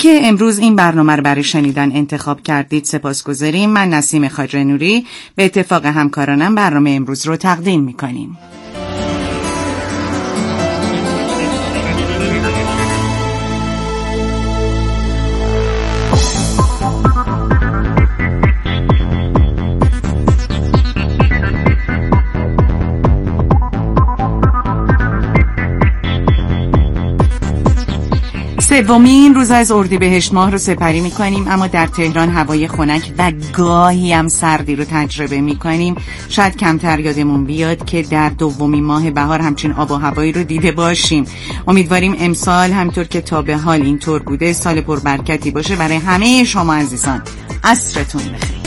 که امروز این برنامه رو برای شنیدن انتخاب کردید سپاسگزاریم. من نسیم خواجه نوری به اتفاق همکارانم برنامه امروز رو تقدیم می‌کنیم. سومین روز از اردیبهشت ماه رو سپری می‌کنیم، اما در تهران هوای خنک و گاهی هم سردی رو تجربه می‌کنیم. شاید کمتر یادمون بیاد که در دومین ماه بهار همچین آب و هوایی رو دیده باشیم. امیدواریم امسال همطور که تا به حال اینطور بوده سال پربرکتی باشه برای همه شما عزیزان. عصرتون بخیر.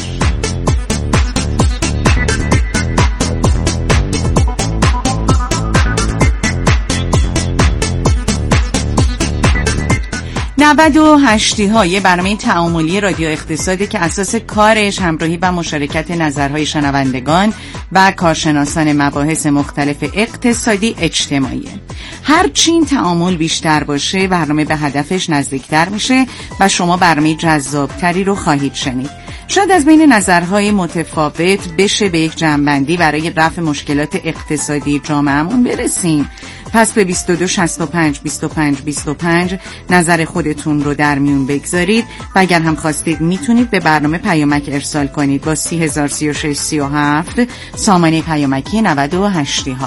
نود و هشتی ها یه برنامه تعاملی رادیو اقتصادی که اساس کارش همراهی و مشارکت نظرهای شنوندگان و کارشناسان مباحث مختلف اقتصادی اجتماعی. هرچی این تعامل بیشتر باشه برنامه به هدفش نزدیکتر میشه و شما برنامه جذابتری رو خواهید شنید. شاید از بین نظرهای متفاوت بشه به یک جمع‌بندی برای رفع مشکلات اقتصادی جامعهمون برسیم. پس به 22 65 25 25 نظر خودتون رو در میون بگذارید و اگر هم خواستید میتونید به برنامه پیامک ارسال کنید با 3036 37 سامانه پیامکی 98 ها.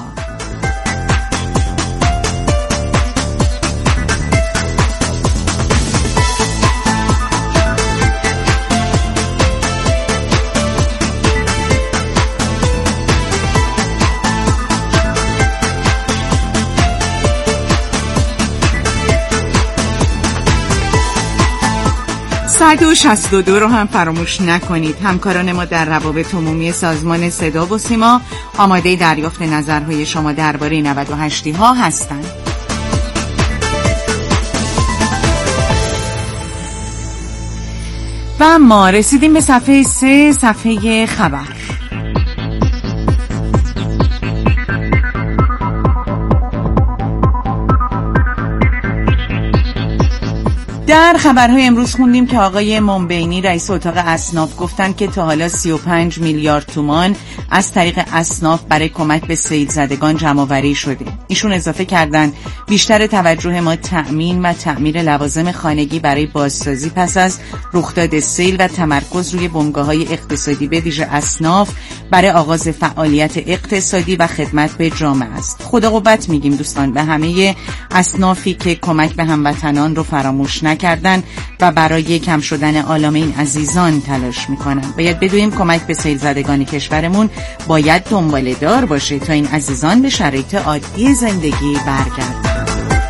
و 62 رو هم فراموش نکنید. همکاران ما در روابط عمومی سازمان صدا و سیما آماده دریافت نظرهای شما درباره 98 ها هستند. و ما رسیدیم به صفحه 3، صفحه خبر. در خبرهای امروز خوندیم که آقای منبینی رئیس اتاق اصناف گفتن که تا حالا 35 میلیارد تومان از طریق اصناف برای کمک به سیل زدگان جمع‌آوری شده. ایشون اضافه کردن بیشتر توجه ما تأمین و تعمیر لوازم خانگی برای بازسازی پس از رخداد سیل و تمرکز روی بنگاه‌های اقتصادی به ویژه اصناف برای آغاز فعالیت اقتصادی و خدمت به جامعه است. خدا قوت میگیم دوستان به همه اصنافی که کمک به هموطنان رو فراموش کردن و برای کم شدن آلام این عزیزان تلاش میکنن. باید بدونیم کمک به سیل زدگان کشورمون باید دنباله دار باشه تا این عزیزان به شرایط عادی زندگی برگردن.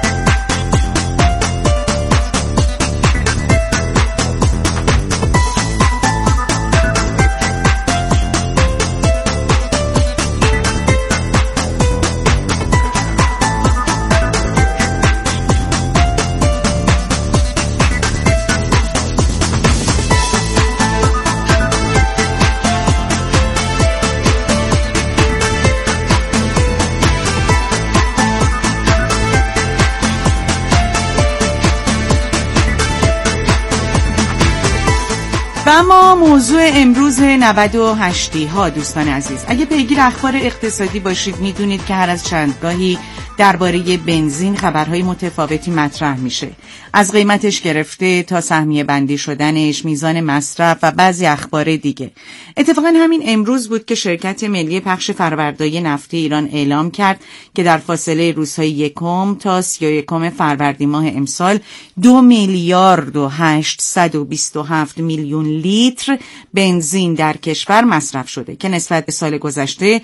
و اما موضوع امروز 98 ها دوستان عزیز. اگه پیگیر اخبار اقتصادی باشید میدونید که هر از چندگاهی درباره بنزین خبرهای متفاوتی مطرح میشه، از قیمتش گرفته تا سهمیه بندی شدنش، میزان مصرف و بعضی اخبار دیگه. اتفاقا همین امروز بود که شرکت ملی پخش فرآوردهای نفتی ایران اعلام کرد که در فاصله روزهای 1 تا 31 فروردین ماه امسال 2 میلیارد و 827 میلیون لیتر بنزین در کشور مصرف شده که نسبت به سال گذشته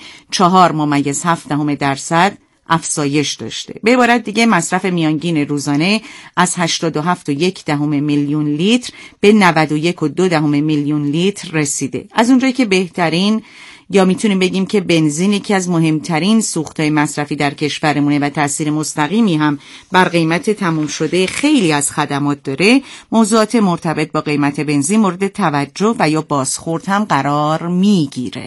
4.7% افزایش داشته. به عبارت دیگه مصرف میانگین روزانه از 87.1 میلیون لیتر به 91.2 میلیون لیتر رسیده. از اونجایی که بهترین یا میتونیم بگیم که بنزین یکی از مهمترین سوختهای مصرفی در کشورمونه و تأثیر مستقیمی هم بر قیمت تموم شده خیلی از خدمات داره، موضوعات مرتبط با قیمت بنزین مورد توجه و یا بازخورد هم قرار میگیره.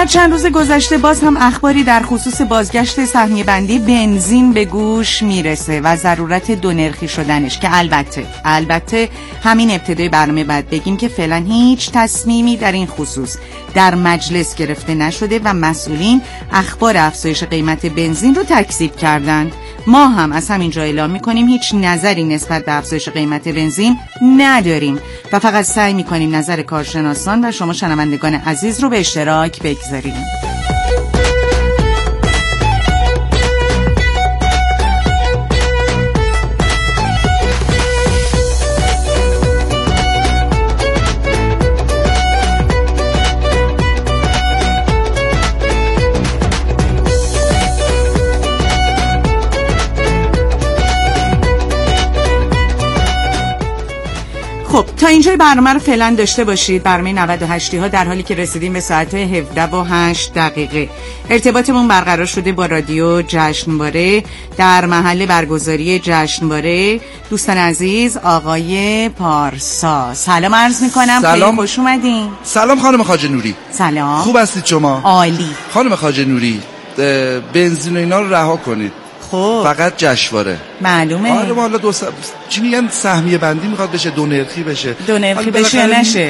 بعد چند روز گذشته باز هم اخباری در خصوص بازگشت سهمیه بندی بنزین به گوش میرسه و ضرورت دو نرخی شدنش که البته همین ابتدای برنامه بعد بگیم که فعلا هیچ تصمیمی در این خصوص در مجلس گرفته نشده و مسئولین اخبار افزایش قیمت بنزین رو تکذیب کردند. ما هم از همینجا اعلام میکنیم هیچ نظری نسبت به افزایش قیمت بنزین نداریم و فقط سعی میکنیم نظر کارشناسان و شما شنوندگان عزیز رو به اشتراک بگذاریم. خب تا اینجای برنامه رو فعلا داشته باشید. برنامه 98 ها در حالی که رسیدیم به ساعت 17:08. ارتباطمون برقرار شده با رادیو جشنواره در محل برگزاری جشنواره. دوستان عزیز، آقای پارسا سلام عرض میکنم. سلام، خوش اومدین. سلام خانم خواجه نوری. سلام، خوب هستید شما؟ عالی. خانم خواجه نوری، بنزین و اینا رو رها کنید. خب فقط جشنواره. معلومه. آره والا چی میگن، سهمیه بندی میخواد بشه، دو نرخی بشه یا نشه.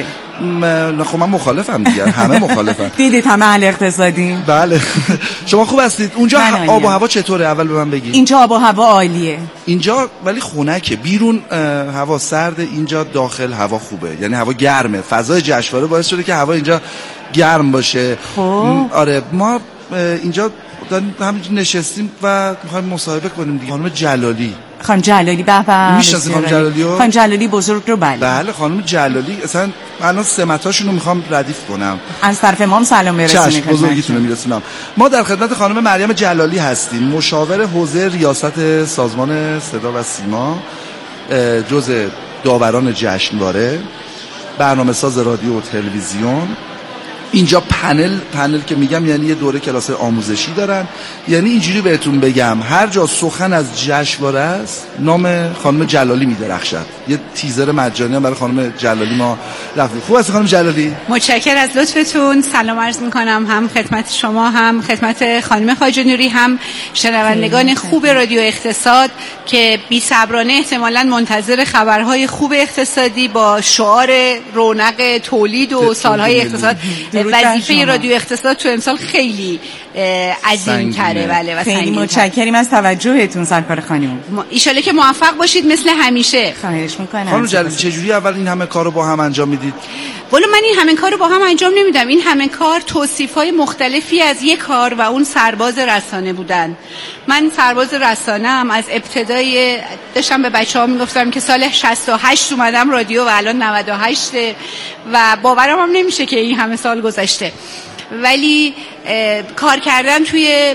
خب من مخالفم دیگه، همه مخالفن. دیدید همه اهل اقتصادیم. بله. شما خوب هستید؟ اونجا آب و هوا چطوره؟ اول به من بگید. اینجا آب و هوا عالیه. اینجا ولی خنکه. بیرون هوا سرده، اینجا داخل هوا خوبه. یعنی هوا گرمه. فضای جشنواره باعث شده که هوا اینجا گرم باشه. خب آره، ما اینجا همینجور نشستیم و میخوایم مصاحبه کنیم دیگه. خانم جلالی. خانم جلالی به میشناسی خانم جلالی رو؟ خانم جلالی بزرگ رو بله خانم جلالی اصلا الان سمتاشون رو میخوام ردیف کنم. از طرف ما هم سلام برسونید. چشم، بزرگیتون رو میرسونم. ما در خدمت خانم مریم جلالی هستیم، مشاور حوزه ریاست سازمان صدا و سیما، جزء داوران جشنواره، برنامه‌ساز رادیو و تلویزیون. اینجا پنل که میگم یعنی یه دوره کلاس آموزشی دارن. یعنی اینجوری بهتون بگم هر جا سخن از جشنواره است نام خانم جلالی میدرخشد. یه تیزر مجانی هم برای خانم جلالی ما رفتیم. خوب است خانم جلالی؟ متشکرم از لطفتون. سلام عرض میکنم هم خدمت شما، هم خدمت خانم خواجه نوری، هم شنوندگان خوب رادیو اقتصاد که بی‌صبرانه احتمالاً منتظر خبرهای خوب اقتصادی با شعار رونق تولید و سالهای اقتصاد. وظیفه رادیو اقتصاد تو امسال خیلی عظیم‌تره. بله و خیلی متشکریم از توجهتون سرکار خانم. ان شاءالله که موفق باشید مثل همیشه. خواهش میکنم. خانم جلالی چجوری اول این همه کارو با هم انجام میدید؟ والا من این همه کارو با هم انجام نمیدم. این همه کار توصیف‌های مختلفی از یک کار و اون سرباز رسانه بودن. من سرباز رسانه‌ام. از ابتدای داشتم به بچه‌ها میگفتم که سال 68 اومدم رادیو و الان 98 و باورم هم نمیشه که این همه سال گذشته. ولی کار کردن توی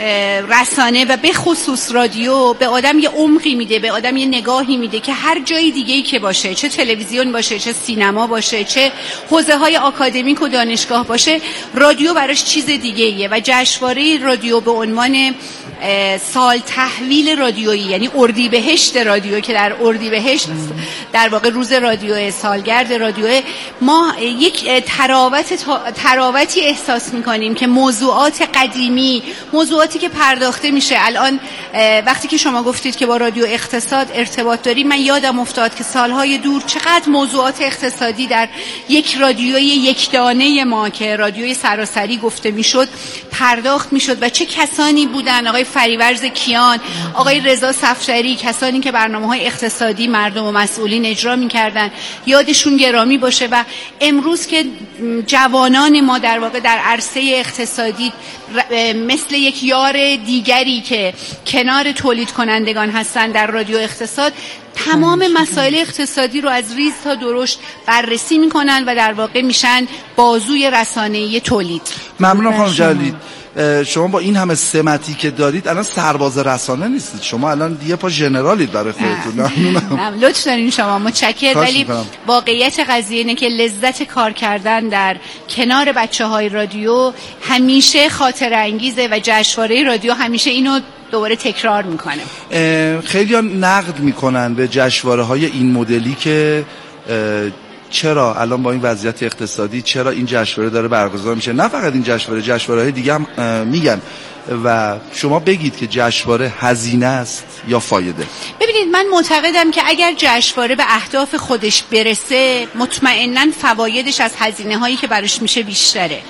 رسانه و به خصوص رادیو به آدم یه عمقی میده، به آدم یه نگاهی میده که هر جای دیگه‌ای که باشه، چه تلویزیون باشه، چه سینما باشه، چه حوزه‌های آکادمیک و دانشگاه باشه، رادیو براش چیز دیگه‌ایه و جشنواره رادیو به عنوان سال تحویل رادیویی، یعنی اردیبهشت رادیو که در اردیبهشت در واقع روز رادیو، سالگرد رادیو، ما یک تراوتی احساس می‌کنیم که موضوعات قدیمی، موضوعاتی که پرداخته میشه الان، وقتی که شما گفتید که با رادیو اقتصاد ارتباط داریم، من یادم افتاد که سالهای دور چقدر موضوعات اقتصادی در یک رادیوی یکدانه ما که رادیوی سراسری گفته میشد پرداخت میشد و چه کسانی بودن، آقای فریورز کیان، آقای رضا صفدری، کسانی که برنامه‌های اقتصادی مردم و مسئولین اجرا می‌کردن، یادشون گرامی باشه. و امروز که جوانان ما در واقع در عرصه اقتصادی مثل یک یار دیگری که کنار تولید کنندگان هستن در رادیو اقتصاد، تمام مسائل اقتصادی رو از ریز تا درشت بررسی میکنن و در واقع میشن بازوی رسانه‌ای تولید. ممنونم خانم جلالی. شما با این همه سمتی که دارید الان سرباز رسانه نیستید، شما الان یه پا ژنرالید برای خودتون. ممنونم. لطف دارین شما، متشکرم. ولی واقعیت قضیه اینه که لذت کار کردن در کنار بچه‌های رادیو همیشه خاطره انگیزه و جشنواره رادیو همیشه اینو دوباره تکرار میکنه. خیلی‌ها نقد میکنن به جشنواره‌های این مدلی که چرا الان با این وضعیت اقتصادی چرا این جشنواره داره برگزار میشه؟ نه فقط این جشنواره‌های دیگه هم میگن و شما بگید که جشنواره هزینه است یا فایده. ببینید من معتقدم که اگر جشنواره به اهداف خودش برسه مطمئناً فوایدش از هزینه هایی که براش میشه بیشتره.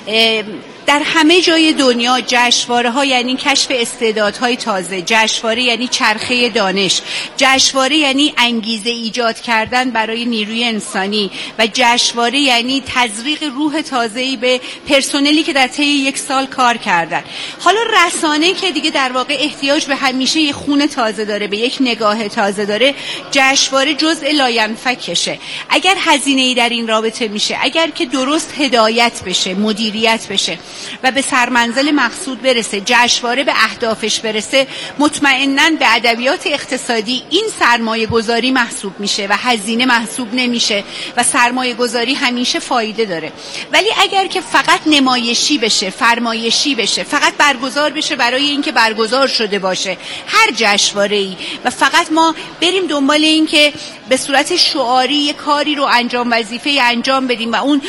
در همه جای دنیا جشنواره ها یعنی کشف استعدادهای تازه، جشنواره یعنی چرخه دانش، جشنواره یعنی انگیزه ایجاد کردن برای نیروی انسانی و جشنواره یعنی تزریق روح تازه‌ای به پرسنلی که در طی یک سال کار کردن. حالا رسانه که دیگه در واقع احتیاج به همیشه یک خون تازه داره، به یک نگاه تازه داره، جشنواره جزء لاینفکشه. اگر هزینه‌ای در این رابطه میشه، اگر که درست هدایت بشه، مدیریت بشه و به سرمنزل مقصود برسه، جشنواره به اهدافش برسه، مطمئناً به ادبیات اقتصادی این سرمایه گذاری محسوب میشه و هزینه محسوب نمیشه و سرمایه گذاری همیشه فایده داره. ولی اگر که فقط نمایشی بشه، فرمایشی بشه، فقط برگزار بشه برای اینکه برگزار شده باشه هر جشنواره‌ای و فقط ما بریم دنبال این که به صورت شعاری یک کاری رو وظیفه انجام بدیم و اون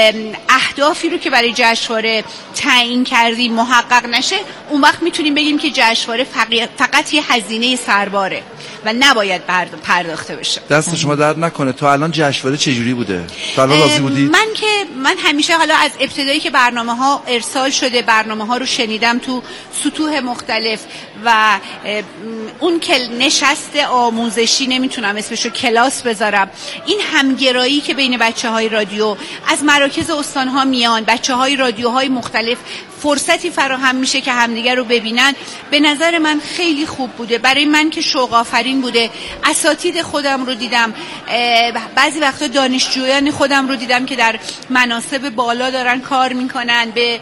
اهدافی رو که برای جشنواره تعیین کردیم محقق نشه، اون وقت میتونیم بگیم که جشنواره فقط یه هزینه سرباره و نباید پرداخته بشه. دست شما درد نکنه. تا الان جشنواره چجوری بوده؟ تا الان راضی بودید؟ من همیشه حالا از ابتدایی که برنامه‌ها ارسال شده، برنامه‌ها رو شنیدم تو سطوح مختلف و اون که نشست آموزشی نمیتونم اسمشو کلاس بذارم، این همگرایی که بین بچه‌های رادیو از مراکز استان‌ها میان، بچه‌های رادیوهای مختلف فرصتی فراهم میشه که همدیگر رو ببینن، به نظر من خیلی خوب بوده. برای من که شوق آفرین بوده. اساتید خودم رو دیدم، بعضی وقتا دانشجویان خودم رو دیدم که در مناصب بالا دارن کار میکنن، به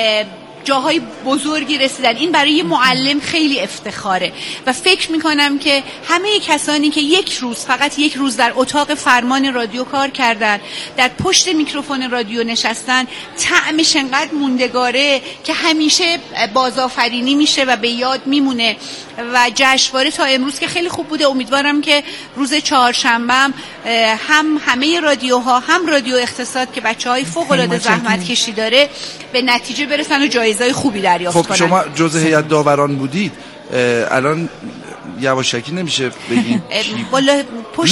جاهای بزرگی رسیدن. این برای یه معلم خیلی افتخاره و فکر میکنم که همه کسانی که فقط یک روز در اتاق فرمان رادیو کار کردن، در پشت میکروفون رادیو نشستن، طعمش انقدر موندگاره که همیشه بازآفرینی میشه و به یاد میمونه. و جشنواره تا امروز که خیلی خوب بوده. امیدوارم که روز چهارشنبه هم همه رادیوها، هم رادیو اقتصاد که بچه‌های فوق‌العاده زحمت کشی داره، به نتیجه برسن و جایزه‌های خوبی دریافت کنن. خب شما جزء هیئت داوران بودید، الان یواشکی نمیشه بگید والا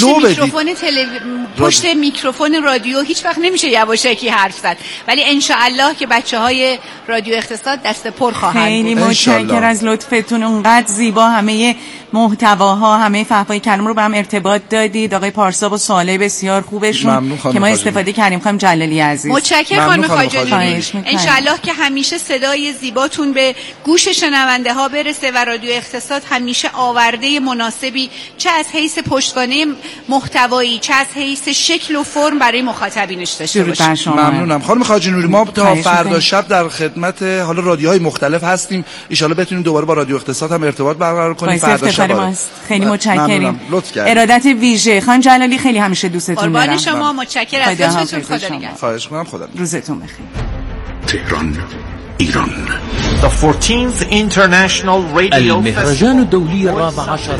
پشت میکروفون رادیو هیچ وقت نمیشه یواشکی حرف زد، ولی انشاءالله که بچه‌های رادیو اقتصاد دست پر خواهند. خیلی متشکرم از لطفتون. اونقدر زیبا همه محتواها، همه فحوای کلام رو به هم ارتباط دادید. آقای پارسا با سوالای بسیار خوبشون که ما استفاده کردیم. خانم جلالی عزیز متشکرم. خانم خواجالی، انشاءالله که همیشه صدای زیباتون به گوش شنونده ها برسه و رادیو اقتصاد همیشه آورده مناسبی چه از حیث پشتوانه محتوایی چه از حیث شکل و فرم برای مخاطبینش داشته باشه. ممنونم خانم خواجه نوری. ما تا فردا شب در خدمت حالا رادیوهای مختلف هستیم، ان شاءالله بتونیم دوباره با رادیو اقتصاد هم ارتباط برقرار کنیم. فردا شب خیلی متشکریم. ارادت ویژه. خان جلالی خیلی همیشه دوستتون دارم. قربان شما، متشکرم از لطفتون. خدا نگهدار. خواهش می‌کنم. خدا روزتون بخیر. تهران، ایران. The 14th International Radio المهرجان الدولي الرابع عشر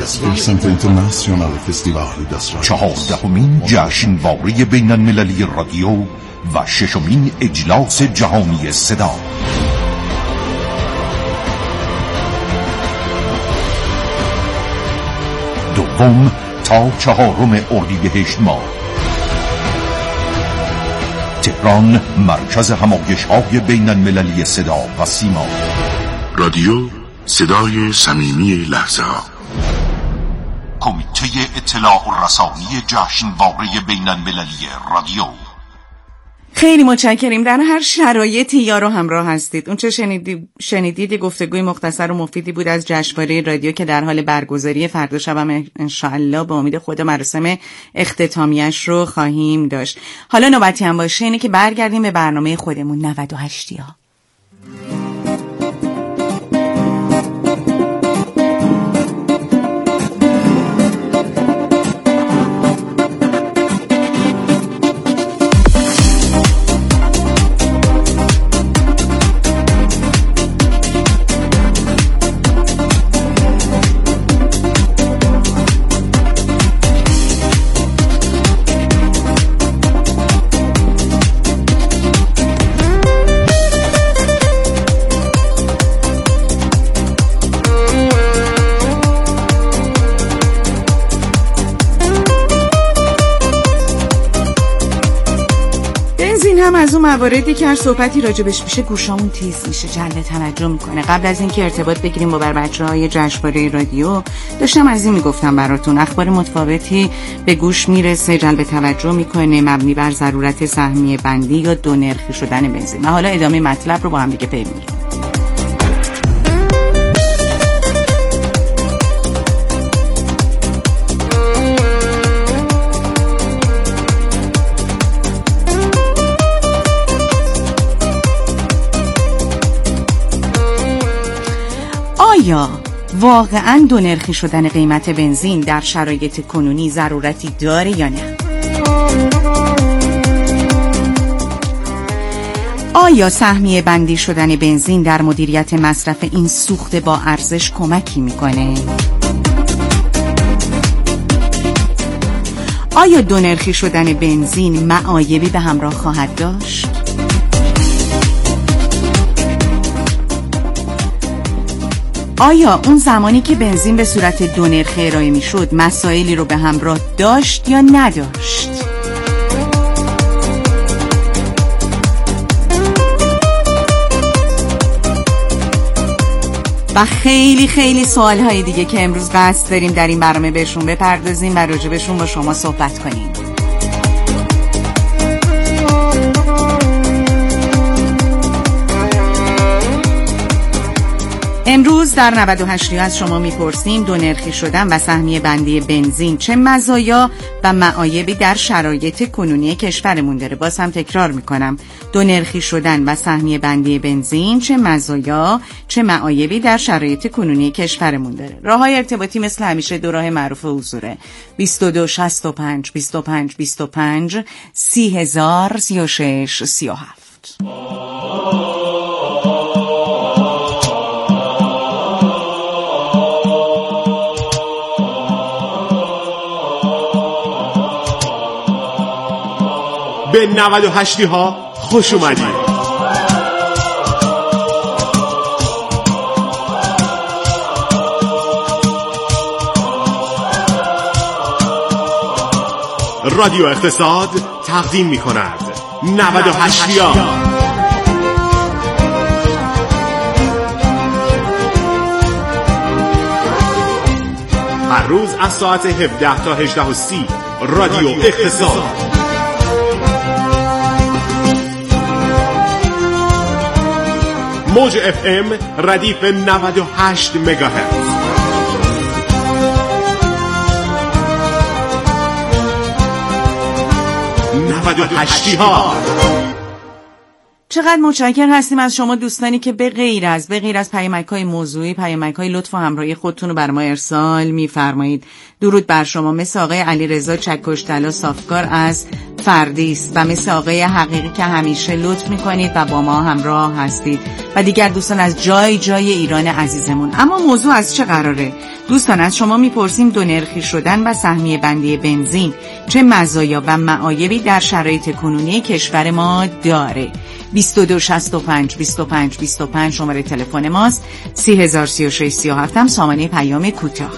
چهاردهمین جشنواره بین المللی رادیو و ششمین اجلاس جهانی صدا. دوم تا 4 اردیبهشت ماه. تهران، مرکز همایش‌های بین المللی صدا و سیما. رادیو صدای صمیمی لحظه ها. کمیته اطلاع و رسانی جشنواره بین المللی رادیو. خیلی متشکریم. در هر شرایطی یارو همراه هستید. اون چه شنیدید گفتگوی مختصر و مفیدی بود از جشنواره رادیو که در حال برگزاری. فردا شب هم انشاءالله به امید خدا مراسم اختتامیش رو خواهیم داشت. حالا نوبتی هم باشه اینه که برگردیم به برنامه خودمون 98 ها. هم از اون مواردی که هر صحبتی راجبش میشه گوشامون تیز میشه، جلب توجه میکنه. قبل از اینکه ارتباط بگیریم با بچه‌های جشنواره رادیو داشتم از این میگفتم براتون، اخبار متفاوتی به گوش میرسه، جلب توجه میکنه، مبنی بر ضرورت سهمیه بندی یا دو نرخی شدن بنزین. و حالا ادامه مطلب رو با هم دیگه پی میگیریم. آیا واقعاً دو نرخی شدن قیمت بنزین در شرایط کنونی ضرورتی داره یا نه؟ آیا سهمیه بندی شدن بنزین در مدیریت مصرف این سوخت با ارزش کمکی میکنه؟ آیا دو نرخی شدن بنزین معایبی به همراه خواهد داشت؟ آیا اون زمانی که بنزین به صورت دو نرخه ارائه می شد مسائلی رو به همراه داشت یا نداشت؟ و خیلی خیلی سوالهای دیگه که امروز قصد داریم در این برنامه بهشون بپردازیم و راجبشون با شما صحبت کنیم. امروز در 98 از شما میپرسیم دو نرخی شدن و سهمیه بندی بنزین چه مزایا و معایبی در شرایط کنونی کشورمون داره. باز هم تکرار میکنم، دو نرخی شدن و سهمیه بندی بنزین چه مزایا چه معایبی در شرایط کنونی کشورمون داره. راههای ارتباطی مثل همیشه دو راه معروف حضوره: 22 65 25 25 30,000 36 37. به 98 ها خوش اومدید. رادیو اقتصاد تقدیم می کند 98 ها. هر روز از ساعت 17 تا 18:30 رادیو اقتصاد. موج FM ردیف 98 مگاهرتز. 98 ها. چقدر متشکر هستیم از شما دوستانی که به غیر از پیامک‌های موضوعی، پیامک‌های لطف و همراهی خودتون رو بر ما ارسال می‌فرمایید. درود بر شما. مثل آقای علیرضا چکش‌طلا صافکار از فردیس و مثل آقای حقیقی که همیشه لطف می‌کنید و با ما همراه هستید و دیگر دوستان از جای ایران عزیزمون. اما موضوع از چه قراره؟ دوستان از شما میپرسیم دو نرخی شدن و سهمیه بندی بنزین چه مزایا و معایبی در شرایط کنونی کشور ما داره. 22 65 25 25 شماره تلفن ماست. 3036 37 هم سامانه پیام کوتاه.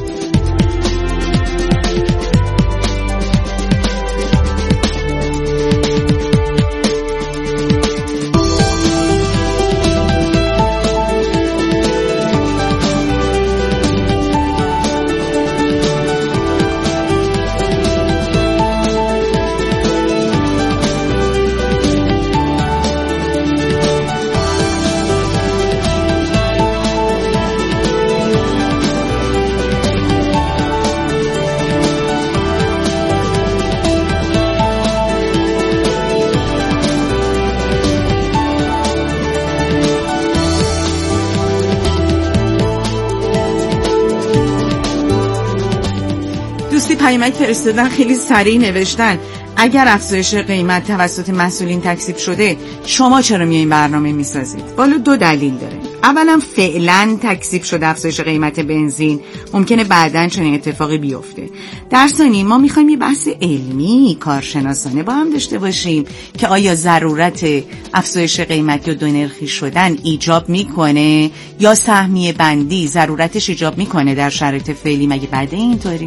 پیامک فرستادن، خیلی سریع نوشتن اگر افزایش قیمت توسط مسئولین تکذیب شده شما چرا میایین برنامه میسازید؟ والا دو دلیل داره. اولا فعلا تکذیب شده افزایش قیمت بنزین، ممکنه بعداً چنین اتفاقی بیفته. در ثانی ما میخوایم یه بحث علمی کارشناسانه با هم داشته باشیم که آیا ضرورت افزایش قیمت یا دو نرخی شدن ایجاب میکنه یا سهمیه بندی ضرورتش ایجاب میکنه در شرایط فعلی؟ مگه بعد اینطوری؟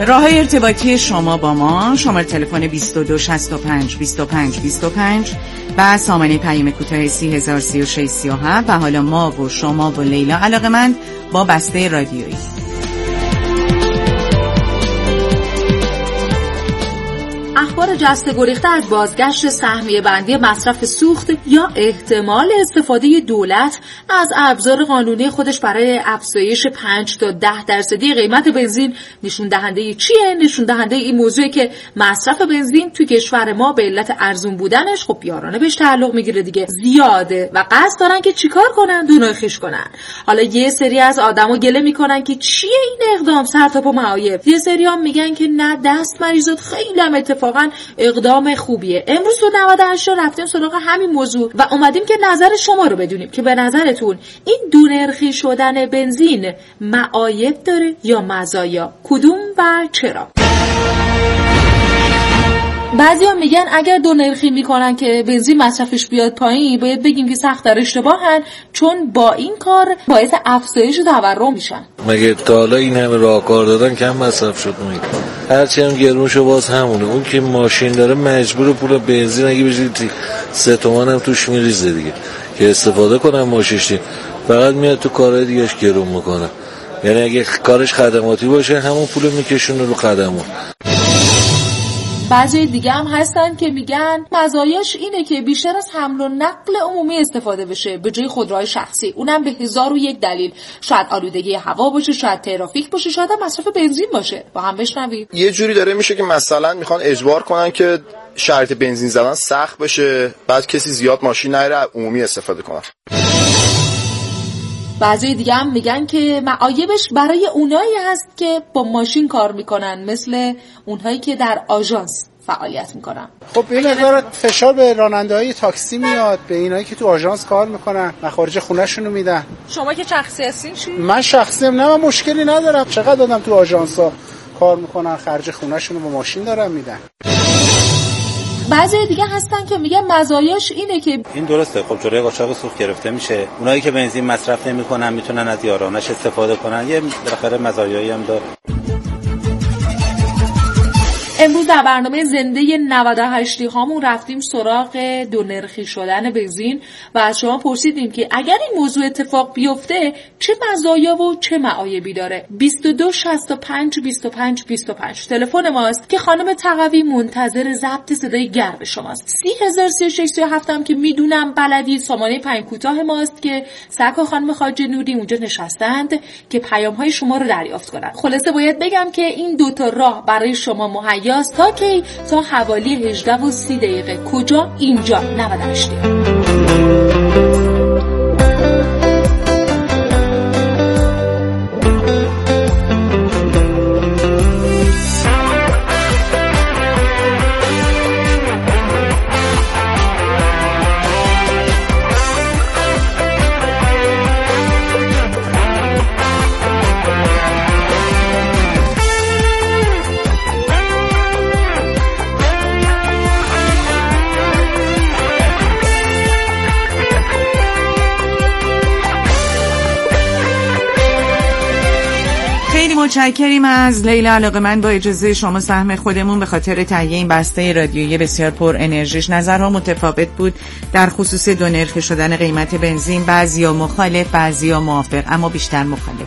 راه‌های ارتباطی شما با ما: شماره تلفن 22 65 25 25 و سامانه پیام کوتاه 3036 37. و حالا ما و شما و لیلا علاقه‌مند با بسته رادیویی. اخبار جسته گریخته از بازگشت سهمیه بندی مصرف سوخت یا احتمال استفاده دولت از ابزار قانونی خودش برای افزایش 5 تا 10% قیمت بنزین نشون دهنده چیه؟ نشون دهنده این موضوعه که مصرف بنزین توی کشور ما به علت ارزون بودنش خب یارانه بهش تعلق میگیره دیگه، زیاده و قصد دارن که چیکار کنن؟ دوناخیش کنن. حالا یه سری از آدما گله میکنن که چیه این اقدام، سر تا پا معایب. یه سری‌ها میگن که نه، دست مریضات خیلی هم اتفاقا اقدام خوبیه. امروز تو 98 رفتیم سراغ همین موضوع و اومدیم که نظر شما رو بدونیم که به نظرتون این دونرخی شدن بنزین معایب داره یا مزایا؟ کدوم و چرا؟ بعضیا میگن اگر دونرخی میکنن که بنزین مصرفش بیاد پایین، باید بگیم که سخت در اشتباهن، چون با این کار باعث افزایش تورم میشن. مگه تا حالا این همه راهکار دادن کم مصرف شد؟ هرچی هم گرون شو باز همونه. اون که ماشین داره مجبور پول بنزین اگه بشه 3 تومن هم توش میریزه دیگه که استفاده کنن ماشینش، فقط میاد تو کارهای دیگهش گرون میکنه. یعنی اگه کارش خدماتی باشه همون پول میکشونه رو خدمات. بعضی دیگه هم هستن که میگن مزایاش اینه که بیشتر از حمل و نقل عمومی استفاده بشه به جای خودروهای شخصی، اونم به 1001 دلیل. شاید آلودگی هوا باشه، شاید ترافیک باشه، شاید هم مصرف بنزین باشه. با هم بشنویم. یه جوری داره میشه که مثلا میخوان اجبار کنن که شرط بنزین زدن سخت بشه، بعد کسی زیاد ماشین نره، عمومی استفاده کنه. بعضی دیگه هم میگن که معایبش برای اونایی هست که با ماشین کار میکنن، مثل اونهایی که در آژانس فعالیت میکنن. خب این مقدار فشار به راننده‌های تاکسی میاد، به اینایی که تو آژانس کار میکنن، مخارج خونه‌شون رو میدن. شما که شخصی هستین چی؟ من شخصی ام، نه من مشکلی ندارم. چقدر آدم تو آژانس‌ها کار میکنن، خرج خونه‌شون رو با ماشین دارن میدن. بعضی دیگه هستن که میگن مزایاش اینه که این درسته، خب جلوی قاچاق سوخت گرفته میشه. اونایی که بنزین مصرف نمیکنن میتونن از یارانش استفاده کنن. یه بالاخره مزایایی هم داره. امروز در برنامه زنده 98 هامون رفتیم سراغ دونرخی شدن بنزین و از شما پرسیدیم که اگر این موضوع اتفاق بیفته چه مزایا و چه معایبی داره. 22 65 25 25 تلفن ماست که خانم تقوی منتظر ضبط صدای گرم شماست. 303637 هم که میدونم بلدی سامانه پیام کوتاه ماست که سرکار خانم خواجه نوری اونجا نشستند که پیام‌های شما رو دریافت کنن. خلاصه باید بگم که این دوتا راه برای شما مهیا تا کی؟ تا حوالی 18 و 30 دقیقه. کجا؟ اینجا 98. متشکریم از لیلا علاقه‌مند. با اجازه شما سهم خودمون به خاطر تهیه این بسته رادیویی بسیار پر انرژیش. نظرها متفاوت بود در خصوص دونرخی شدن قیمت بنزین، بعضیا مخالف، بعضیا موافق، اما بیشتر مخالف.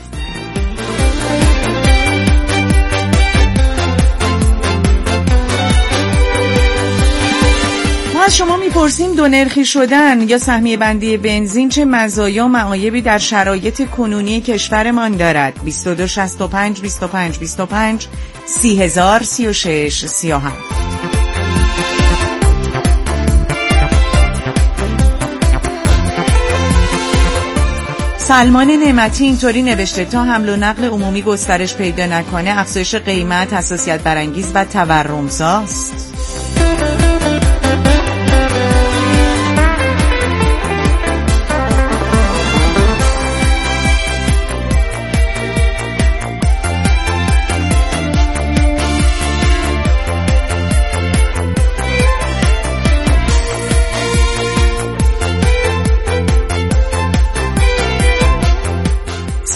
از شما میپرسیم دونرخی شدن یا سهمیه بندی بنزین چه مزایا و معایبی در شرایط کنونی کشورمان دارد. 22 65 25 25 3036 37. سلمان نعمتی اینطوری نوشته: تا حمل و نقل عمومی گسترش پیدا نکنه افزایش قیمت حساسیت برانگیز و تورم‌زاست.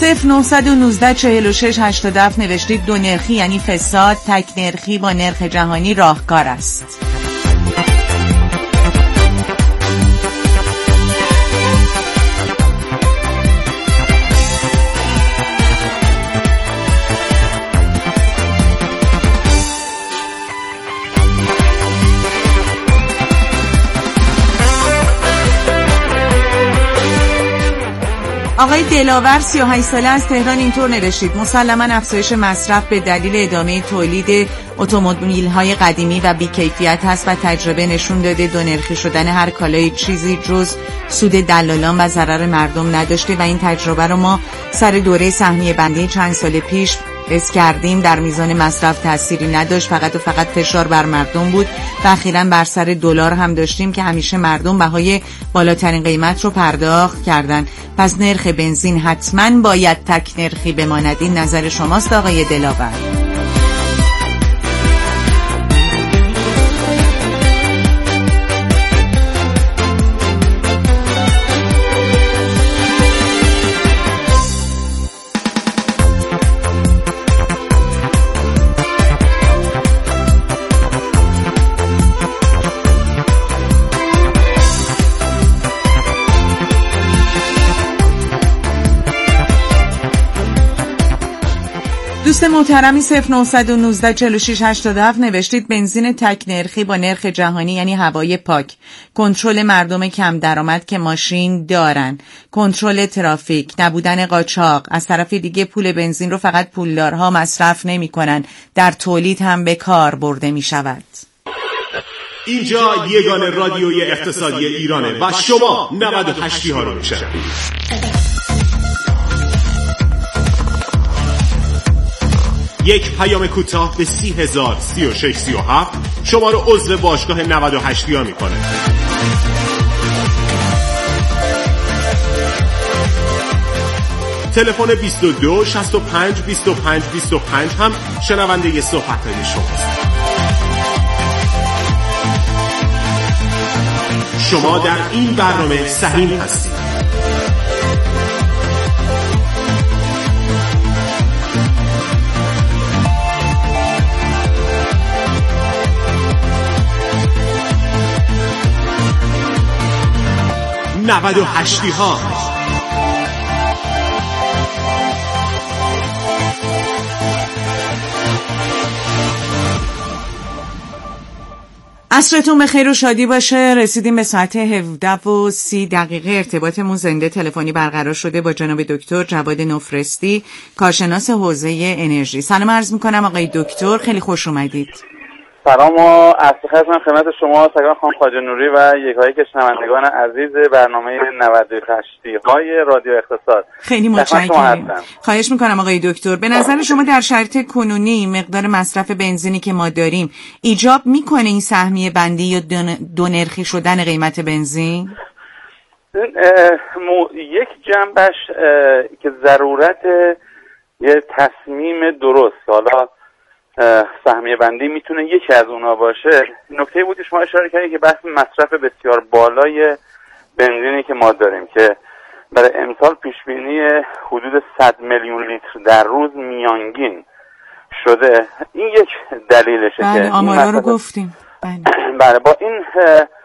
0919 46 87 نوشتید دو نرخی یعنی فساد، تک نرخی با نرخ جهانی راهکار است. آقای دلاور 38 ساله از تهران اینطور نوشتید: مسلماً افزایش مصرف به دلیل ادامه تولید اتومبیل‌های قدیمی و بی‌کیفیت است و تجربه نشون داده دو نرخی شدن هر کالای چیزی جز سود دلالان و ضرر مردم نداشته و این تجربه رو ما سر دوره سهمیه بندی چند سال پیش حس کردیم. در میزان مصرف تأثیری نداشت، فقط و فقط فشار بر مردم بود و اخیراً بر سر دلار هم داشتیم که همیشه مردم بهای بالاترین قیمت رو پرداخت کردن. پس نرخ بنزین حتماً باید تک نرخی بماند. این نظر شماست آقای دلاور؟ دوست محترمی 0919 46 87 نوشتید بنزین تک نرخی با نرخ جهانی یعنی هوای پاک، کنترل مردم کم درآمد که ماشین دارن، کنترل ترافیک، نبودن قاچاق. از طرف دیگه پول بنزین رو فقط پولدارها مصرف نمی‌کنن، در تولید هم به کار برده می‌شود. اینجا یگانه رادیوی اقتصادی ایرانه و شما 98 ها رو میشنوید. یک پیام کوتاه به 30,036,37 شما رو عضو باشگاه 98 ها میکنه. تلفن 22 65 25 25 هم شنونده صحبت‌های شماست. شما در این برنامه سهیم هستید. نود و هشتی ها. عصرتون بخیر و شادی باشه. رسیدیم به ساعت 17:30 ارتباطمون زنده تلفنی برقرار شده با جناب دکتر جواد نفرستی، کارشناس حوزه انرژی. سلام عرض میکنم آقای دکتر، خیلی خوش اومدید. سلام و عرض خدمت شما سرکار خانم خواجه نوری و یکایک شنوندگان عزیز برنامه 98 های رادیو اقتصاد. خیلی متشکرم. خواهش میکنم آقای دکتر، به نظر شما در شرایط کنونی مقدار مصرف بنزینی که ما داریم ایجاب میکنه این سهمیه بندی یا دو نرخی شدن قیمت بنزین؟ یک جنبش که ضرورت یه تصمیم درست، حالا سهمیه بندی میتونه یکی از اونها باشه. نکته بودی شما اشاره کردید که بحث مصرف بسیار بالای بنزینی که ما داریم که برای امسال پیشبینی حدود 100 میلیون لیتر در روز میانگین شده. این یک دلیلشه. بله، که آمارا رو گفتیم. بله با این